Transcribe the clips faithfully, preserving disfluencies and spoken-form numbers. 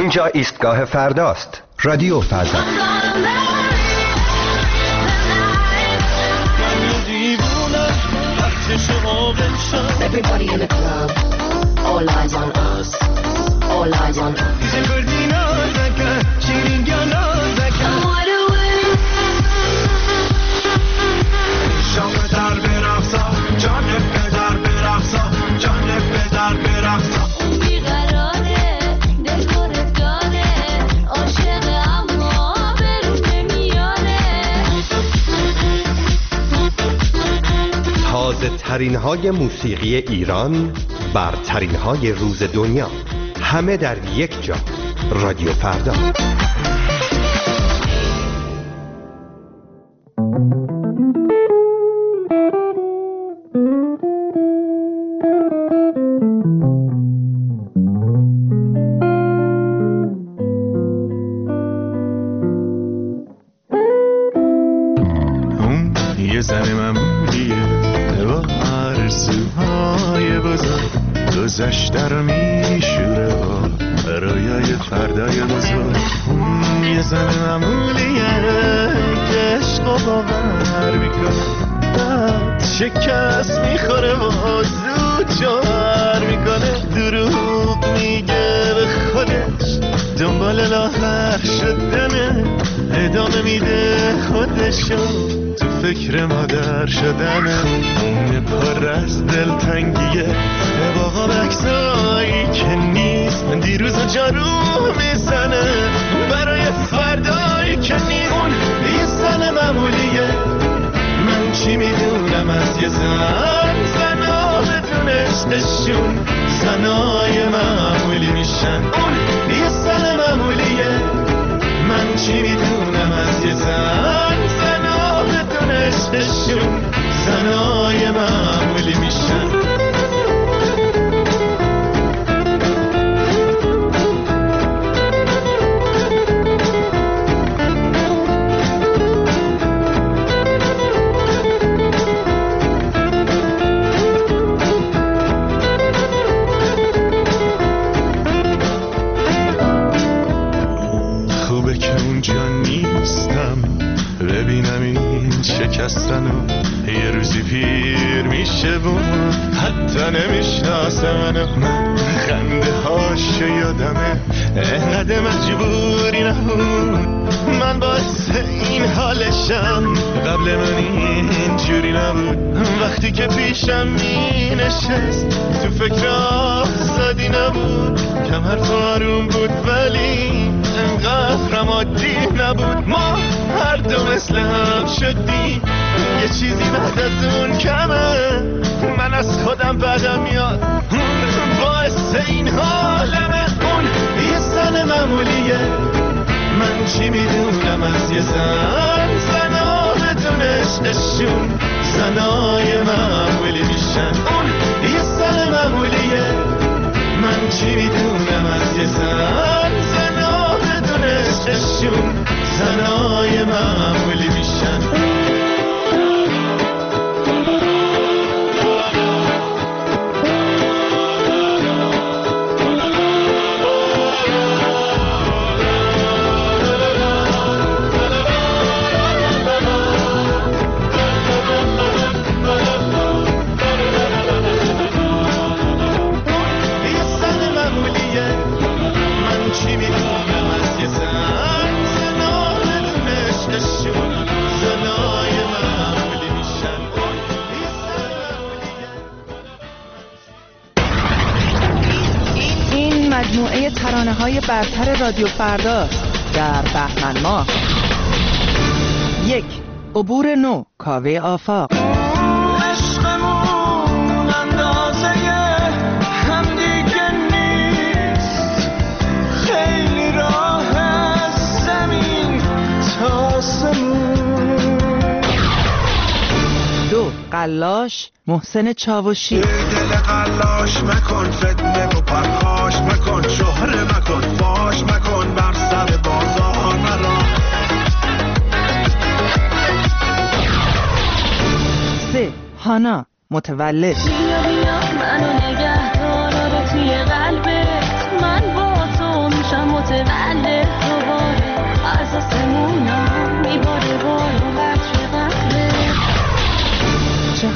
اینجا ایستگاه فرداست. رادیو فردا. Everybody in the club, all eyes on us, all eyes on us. تازه ترین های موسیقی ایران، برترین های روز دنیا، همه در یک جا. رادیو فردا. یه زن معمولیه با آرزوهای بزرگ، گذشته رو میشوره با رویای فردای بزرگ. یه زن معمولیه که عشق و باور میکنه، بعد شکست میخوره و زود جوهر میکنه. دروغ میگه به خودش، دنبال لاغر شدنه، ادامه میده خودشو تو فکر مادر شدنه. اون پر از دلتنگیه باقا بکسایی که نیست، دیروز و جارو میزنه برای فردایی که نیمون. یه زن معمولیه، من چی میدونم از یه زن، زنا بدون عشقشون زنای معمولی میشن. اون یه زن معمولیه، من چی میدونم از یه زن، زنا بدون عشقشون زنای معمولی میشن. شکستنو یه روزی پیر میشه و حتی نمیشناسه منو. من خنده هاشو یادمه، انقدر مجبوری نبود، من باعث این حالشم، قبل من اینجوری نبود. وقتی که پیشم می نشست تو فکر آزادی نبود، کم حرف آروم بود ولی انقدر عادی نبود. ما هر دو مثل هم شدیم، یه چیزی بعد از اون کمه، من از خودم بدم میاد، باعث این حالمه. اون یه زن معمولیه، من چی میدونم از یه زن، زنا بدون عشقشون زنای معمولی میشن. اون یه زن معمولیه، من چی میدونم از یه زن، زنا بدون عشقشون زنای معمولی میشن. مجموعه ترانه‌های برتر رادیو فردا در بهمن ماه. یک، عبور نو، کاوه آفاق. عشقمون اندازه هم دیگه نیست، خیلی راه از زمین تا آسمون. دو، قلاش، محسن چاوشی. دل قلاش مکن، فتنه و پرخاش مکن، شهره مکن، فاش مکن، بر سر بازار مرا. سه، هانا، متولد. بیا بیا منو نگه دار توی قلبت، من با تو میشم متولد.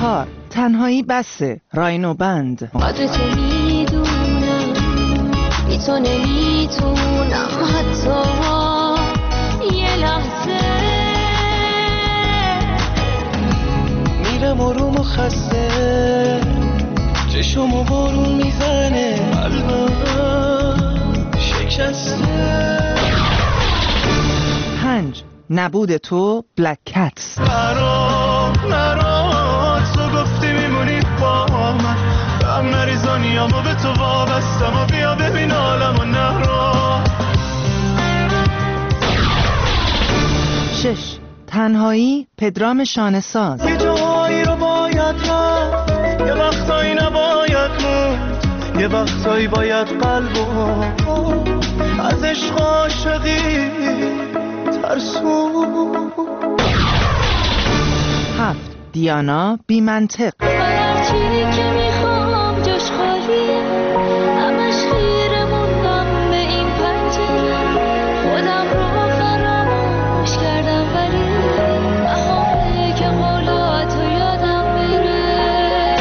چهار تنهایی بسه راینو بند. قدرت میدونم بی تو نمیتونم حتی یه لحظه. میرم آروم و خسته چشمو بارون میزنه قلبم شکسته. پنج نبود تو بلک کتس. نرو نرو تو گفتی میمونی با من، هم مریضانیامو به تو وابستم و بیا ببین عالمو. نرو. شش تنهایی پدرام شانه‌ساز. یه جایی رو باید رفت، یه وقتایی نباید موند، یه وقتایی باید قلبو از عشق عاشقی ترسون. هفت دیانا بی منطق. هر چی که میخوام جاش خالیه، همش خیره موندم به این پنجره. خودم رو فراموش کردم ولی بهاره که قولاتو یادم بره.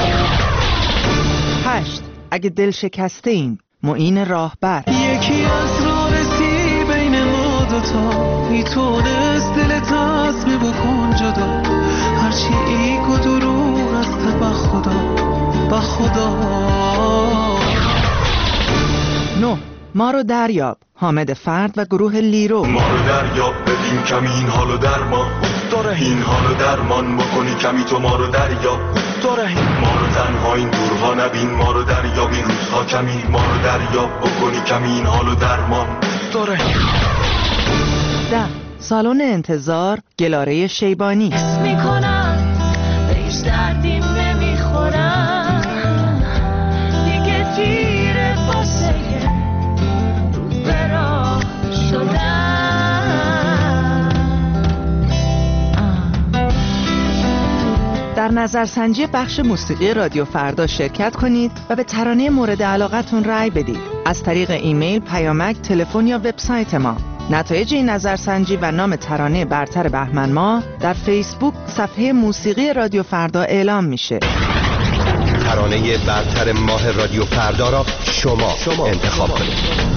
هشت اگه دل شکسته ایم معین راهبر. یکی از رارسی بین ما دوتا میتونست دلت عزم بکن جدا، هرچی ایگ و دروغ است به خدا به خدا. نه ما رو دریاب حامد فرد و گروه لیرو. ما رو دریاب ببین کمی این حالو درمان داره، این حالو درمان بکنی کمی تو ما رو دریاب داره. ما رو تنها این دورها نبین، ما رو دریاب این روزها کمی، ما رو دریاب بکنی کمی این حالو درمان داره. ده سالن انتظار گلاره شیبانی. میکنم به هیچ دردیم نمیخورم دیگه، تیره واسه رو برا شدم. در نظرسنجی بخش موسیقی رادیو فردا شرکت کنید و به ترانه مورد علاقتون رأی بدید از طریق ایمیل، پیامک، تلفن یا وبسایت ما. نتایج این نظرسنجی و نام ترانه برتر بهمن ماه در فیسبوک صفحه موسیقی رادیو فردا اعلام میشه. ترانه برتر ماه رادیو فردا را شما, شما انتخاب کنید.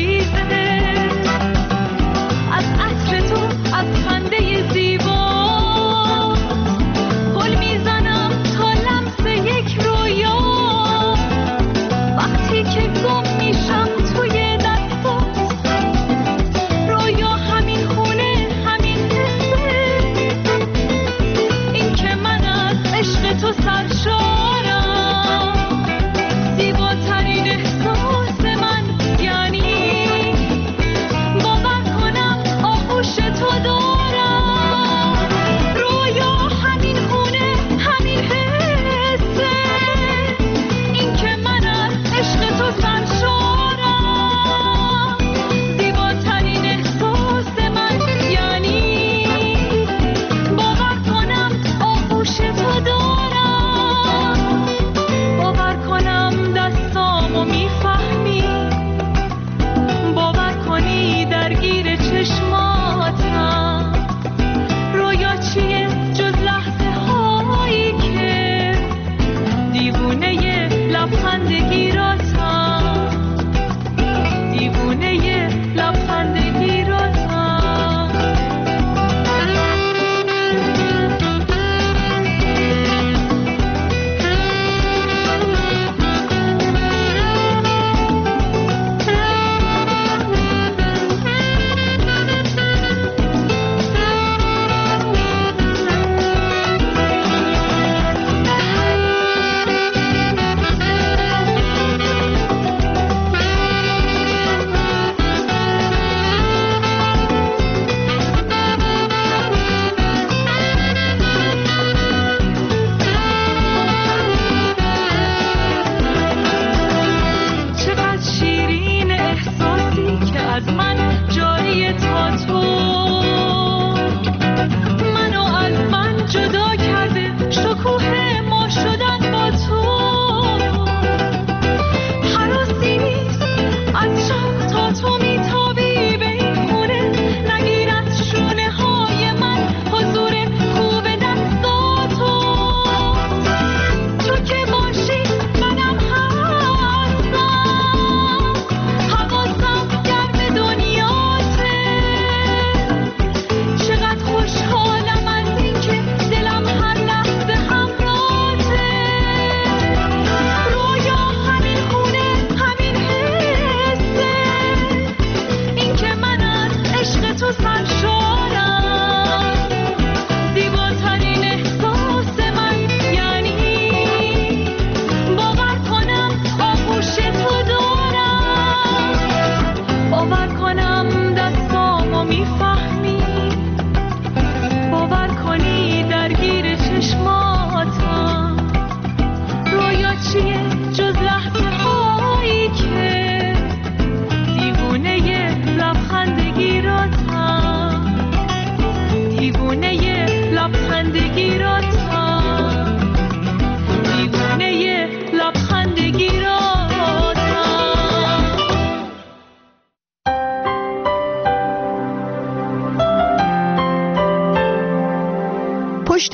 از عطر تو، از خنده زیبا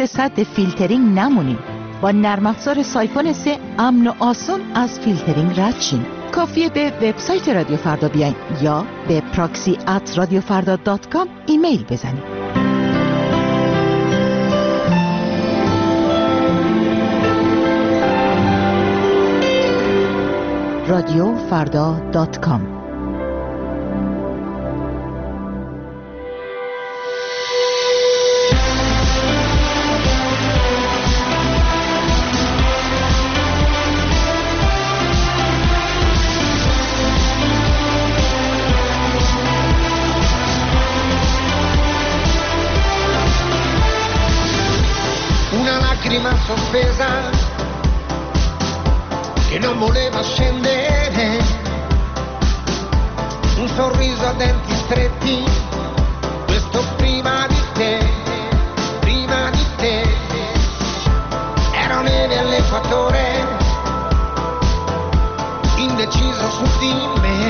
سد فیلترینگ نمونین. با نرم افزار سایفون سه امن و آسون از فیلترینگ رد شین. کافیه به وبسایت رادیو فردا بیاین یا به پراکسی ات رادیو فردا دات کام ایمیل بزنید. رادیو فردا دات کام. Sospesa che non voleva scendere, un sorriso a denti stretti, questo prima di te, prima di te, ero neve all'equatore, indeciso su di me,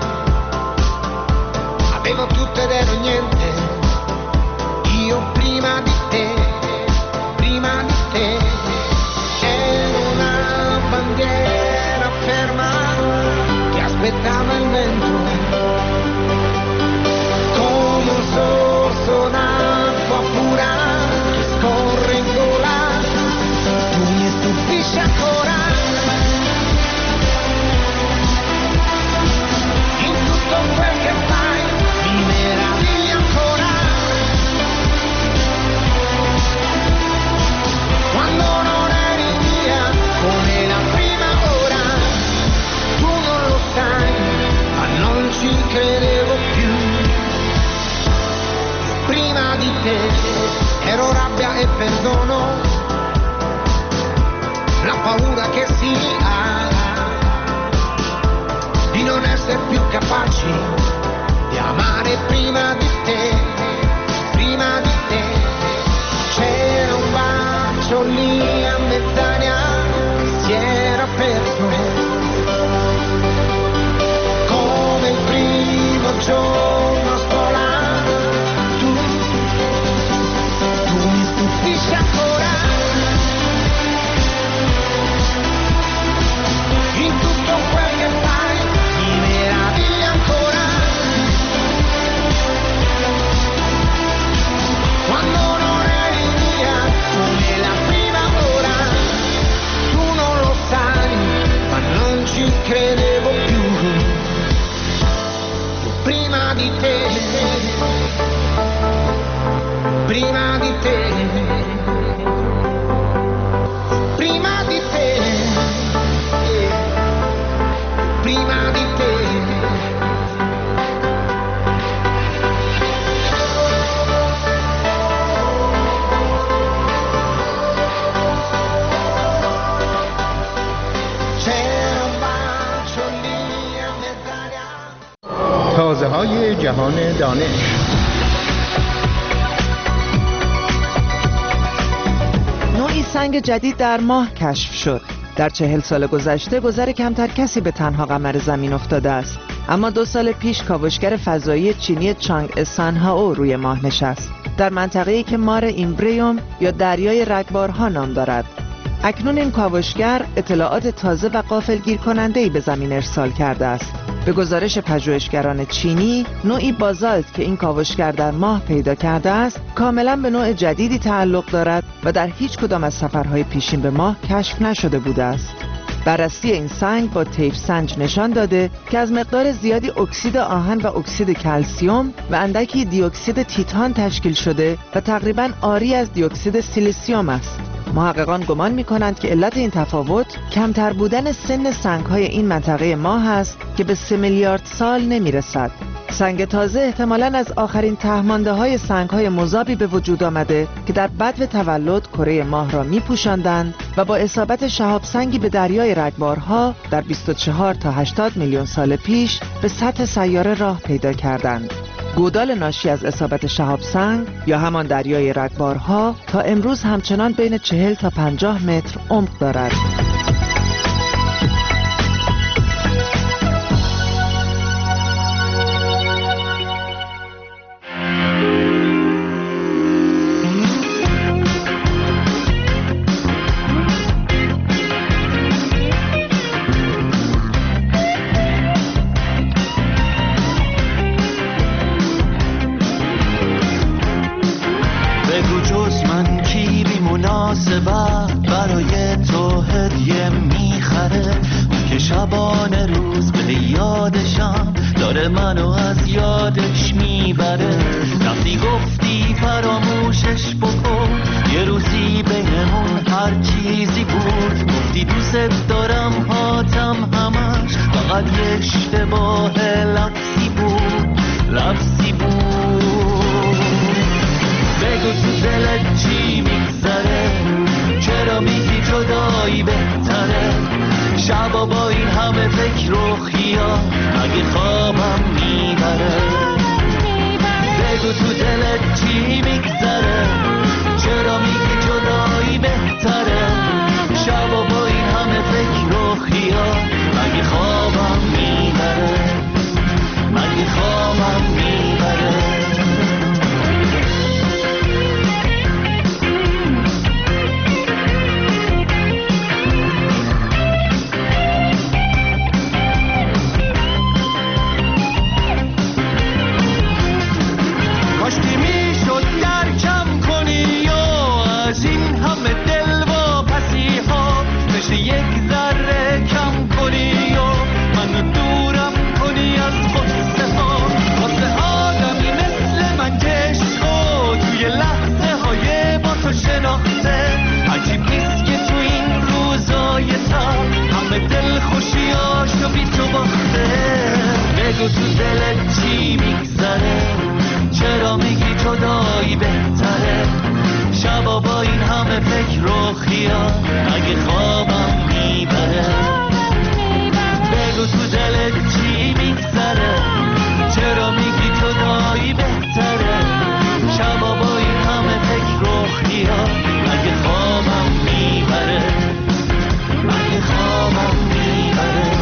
avevo tutto ed ero niente, io prima di te, prima di te, ero una bandiera ferma che aspettava il vento, come un sorso d'acqua pura che scorre in gola, tu mi stupisci ancora, in tutto quel che fai mi meravigli ancora, quando non eri via come la prima ora, tu non lo sai, ma non ci credevo più, prima di te ero rabbia e perdono, la paura che si ha di non essere più capaci di amare prima di te, prima di te, c'era un bacio lì a mezz'aria che si era perso, come il primo giorno a scuola, tu, tu mi stupisci ancora, in tutto quel che fai mi meravigli ancora, quando non eri via come la prima ora, tu non lo sai, ma non ci credevo più, prima di te, prima di te, prima di te, prima di te. تازه های جهان دانش. نوعی سنگ جدید در ماه کشف شد. در چهل سال گذشته گذر کمتر کسی به تنها قمر زمین افتاده است. اما دو سال پیش کاوشگر فضایی چینی چانگ سانهائو روی ماه نشست. در منطقه‌ای که مار ایمبریوم یا دریای رگبارها نام دارد. اکنون این کاوشگر اطلاعات تازه و غافلگیر کننده‌ای به زمین ارسال کرده است. به گزارش پژوهشگران چینی، نوعی بازالت که این کاوشگر در ماه پیدا کرده است، کاملاً به نوع جدیدی تعلق دارد و در هیچ کدام از سفرهای پیشین به ماه کشف نشده بوده است. بررسی این سنگ با طیف سنج نشان داده که از مقدار زیادی اکسید آهن و اکسید کلسیم و اندکی دی اکسید تیتان تشکیل شده و تقریباً عاری از دی اکسید سیلیسیوم است. محققان گمان می‌کنند که علت این تفاوت کمتر بودن سن سنگ‌های این منطقه ماه است که به سه میلیارد سال نمی‌رسد. سنگ تازه احتمالاً از آخرین ته‌مانده‌های سنگ‌های مذابی به وجود آمده که در بدو تولد کره ماه را می‌پوشاندند و با اصابت شهاب سنگی به دریای رگبارها در بیست و چهار تا هشتاد میلیون سال پیش به سطح سیاره راه پیدا کردند. گودال ناشی از اصابت شهاب سنگ یا همان دریای رگبارها تا امروز همچنان بین چهل تا پنجاه متر عمق دارد. واسه بعد برای تو هدیه میخره، اون که شبانه روز به یادشم داره منو از یادش میبره. رفتی گفتی فراموشش بکن، یه روزی بینمون هر چیزی بود. گفتی دوست دارم هاتم همش فقط یه اشتباه لفظی بود، لفظی بود. بگو تو دلت چی میگذره، چرا میگی جدایی بهتره؟ شبا با این همه فکر و خیال مگه خوابم میبره؟ بگو تو دلت چی میگذره، چرا میگی جدایی بهتره؟ شبا با این همه فکر و خیال مگه خوابم میبره؟ مگه خوابم میبره؟ بگو تو دلت چی میگذره، چرا میگی جدایی بهتره؟ شبا با این همه فکر و خیال اگه خوابم میبره؟ بگو تو دلت چی میگذره، چرا میگی جدایی بهتره؟ شبا با این همه فکر و خیال اگه خوابم میبره؟ اگه خوابم میبره؟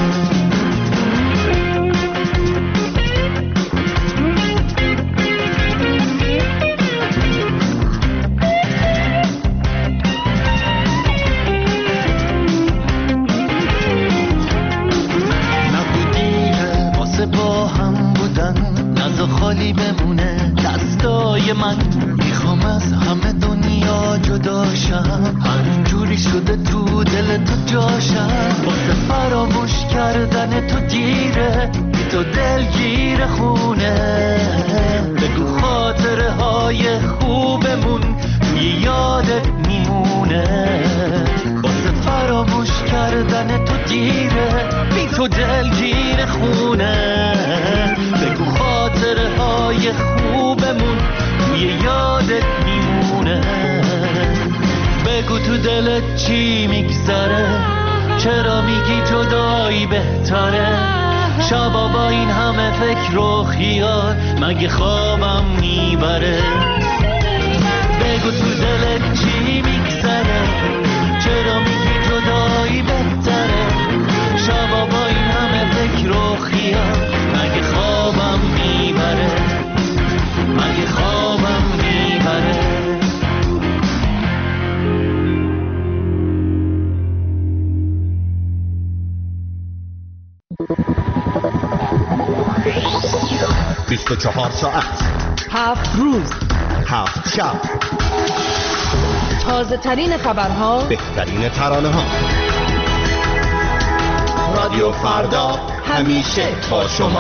خالی بمونه دستای من، میخوام از همه دنیا جداشم، هر جوری شده تو دل تو جاشم. واسه فراموش کردن تو دیره، بی تو دلگیر خونه. بگو خاطره های خوبمون توی یادت میمونه. واسه فراموش کردن تو دیره، بی تو دلگیر خونه. بگو خاطره های خوبمون توی یادت میمونه. بگو تو دلت چی میگذره، چرا میگی جدایی بهتره؟ شبا با این همه فکر و خیال مگه خوابم میبره؟ بگو تو دلت چی میگذره، چرا میگی جدایی بهتره؟ شبا با این همه فکر و خیال مگه خوابم میبره؟ مگه خوابم میبره؟ بیست و چهار ساعت، هفت روز، هفت شب، تازه ترین خبرها، بهترین ترانه ها. رادیو فردا همیشه با شما.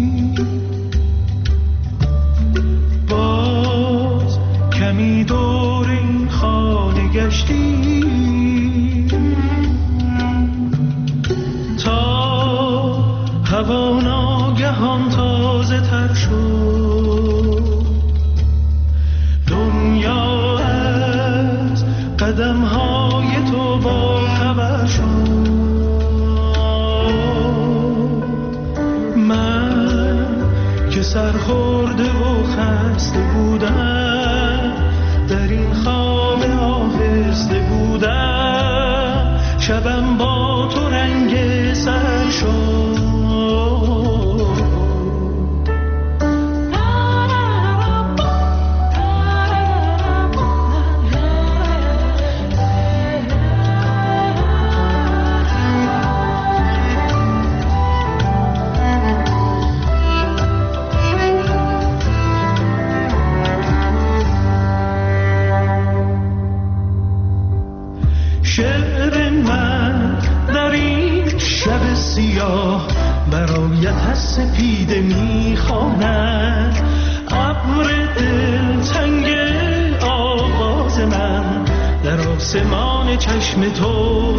باز کمی دور دور این خانه گشتی تا هوا ناگهان تازه تر شد. دنیا از قدم های تو با خبر شد. من که سرخورده و خسته بودم، در این خواب آهسته بودم، شبم با تو رنگ سر شد. شعر من در این شب سیاه برایت از سپیده میخواند. ابر دلتنگ آواز من در آسمان چشم تو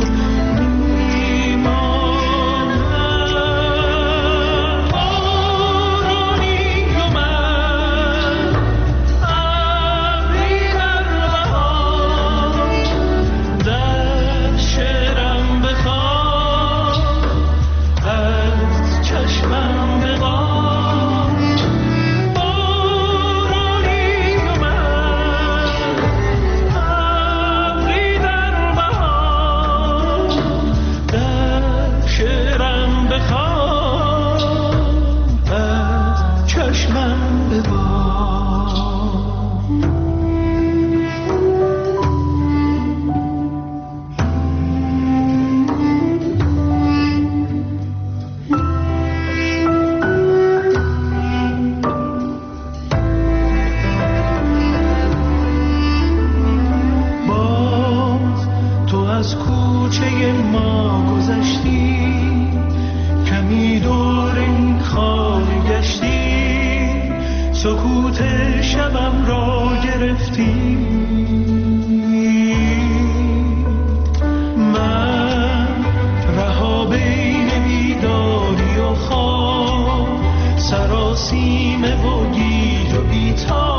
سکوت شبم را گرفتی. من رها بین بیداری و خواب، سراسیمه و گیج و بی‌تاب